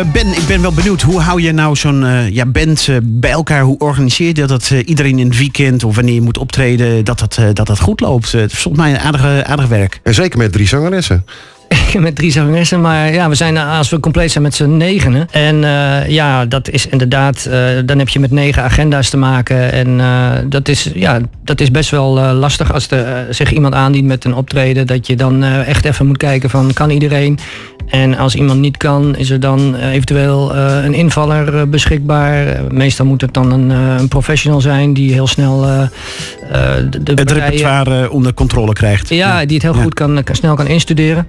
Ben, ik ben wel benieuwd. Hoe hou je nou zo'n band bij elkaar? Hoe organiseer je dat iedereen in het weekend of wanneer je moet optreden, dat goed loopt? Het is volgens mij een aardig werk. En zeker met 3 zangeressen. Met 3 zangeressen, maar ja, we zijn als we compleet zijn met z'n 9. En dat is inderdaad, dan heb je met 9 agenda's te maken. En dat is best wel lastig als er zich iemand aandient met een optreden. Dat je dan echt even moet kijken van, kan iedereen? En als iemand niet kan, is er dan eventueel een invaller beschikbaar. Meestal moet het dan een professional zijn die heel snel het repertoire onder controle krijgt. Ja, die het heel goed snel kan instuderen.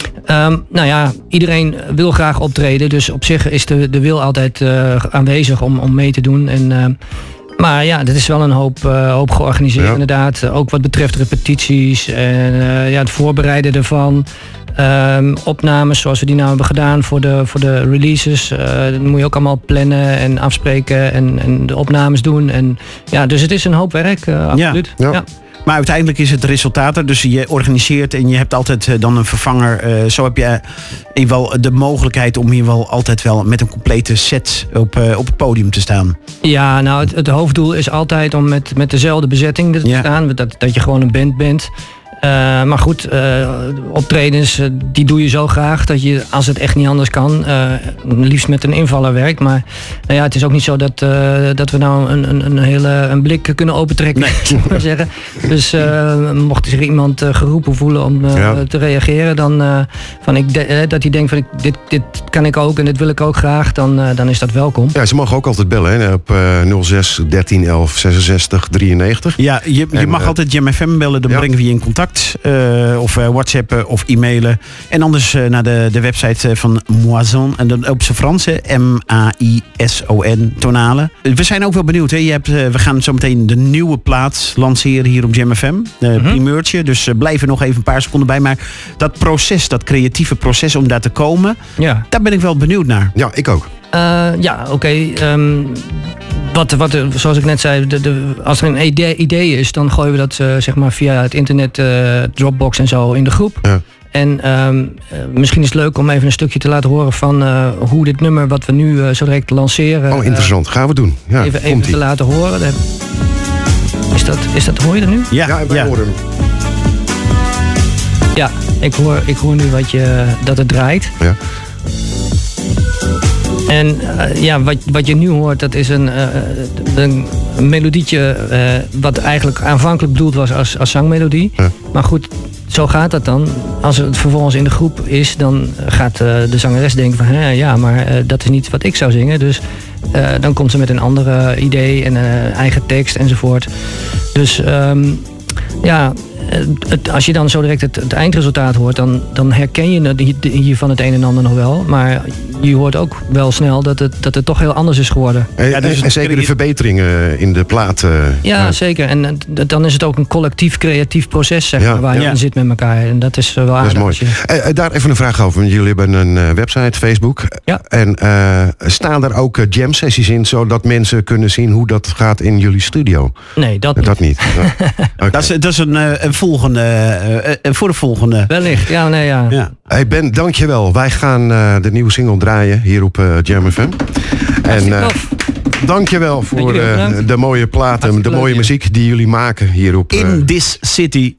Iedereen wil graag optreden. Dus op zich is de wil altijd aanwezig om mee te doen. Maar ja, dat is wel een hoop georganiseerd inderdaad. Ook wat betreft repetities en het voorbereiden ervan. Opnames zoals we die nou hebben gedaan voor de releases. Dat moet je ook allemaal plannen en afspreken en de opnames doen. En ja, dus het is een hoop werk, absoluut. Ja. Maar uiteindelijk is het resultaat er. Dus je organiseert en je hebt altijd dan een vervanger. Zo heb je in wel de mogelijkheid om hier wel altijd wel met een complete set op het podium te staan. Ja, nou het hoofddoel is altijd om met dezelfde bezetting te staan. Dat je gewoon een band bent. Maar goed, optredens die doe je zo graag dat je, als het echt niet anders kan, liefst met een invaller werkt. Maar het is ook niet zo dat we nou een blik kunnen opentrekken, zou ik maar zeggen. Dus mocht zich iemand geroepen voelen om te reageren, dan dat hij denkt van dit kan ik ook en dit wil ik ook graag, dan is dat welkom. Ja, ze mogen ook altijd bellen hè, op 06 13 11 66 93. Ja, je mag altijd Jam FM bellen, dan brengen we je in contact. Of whatsappen of e-mailen. En anders naar de website van Moison. En dan op zijn Frans, M-A-I-S-O-N, Tonale. We zijn ook wel benieuwd. Hè? We gaan zo meteen de nieuwe plaat lanceren hier op Jam FM. Primeurtje. Dus blijf er nog even een paar seconden bij. Maar dat proces, dat creatieve proces om daar te komen, daar ben ik wel benieuwd naar. Ja, ik ook. Zoals ik net zei, als er een idee is, dan gooien we dat zeg maar via het internet, Dropbox en zo in de groep. Ja. En misschien is het leuk om even een stukje te laten horen van hoe dit nummer wat we nu zo direct lanceren. Oh, interessant. Gaan we doen. Ja, even te laten horen. Hoor je er nu? Ja, wij horen hem. Ja, ik hoor nu dat het draait. Ja. En wat je nu hoort, dat is een melodietje wat eigenlijk aanvankelijk bedoeld was als zangmelodie. Ja. Maar goed, zo gaat dat dan. Als het vervolgens in de groep is, dan gaat de zangeres denken van maar dat is niet wat ik zou zingen. Dus dan komt ze met een andere idee en eigen tekst enzovoort. Dus als je dan zo direct het eindresultaat hoort, dan herken je hier van het een en ander nog wel. Maar je hoort ook wel snel dat het toch heel anders is geworden. En zeker de verbeteringen in de plaat. Zeker. En dan is het ook een collectief creatief proces, zeg maar, waar je in zit met elkaar. En dat is wel aardig. Dat is mooi. Daar even een vraag over. Jullie hebben een website, Facebook. Ja. En staan er ook jam sessies in, zodat mensen kunnen zien hoe dat gaat in jullie studio? Nee, dat niet. Okay. Dat is een volgende, voor de volgende. Wellicht, ja. Hey Ben, dankjewel. Wij gaan de nieuwe single draaien hier op Jam FM. En dankjewel voor de mooie platen, de mooie muziek die jullie maken hier op In This City.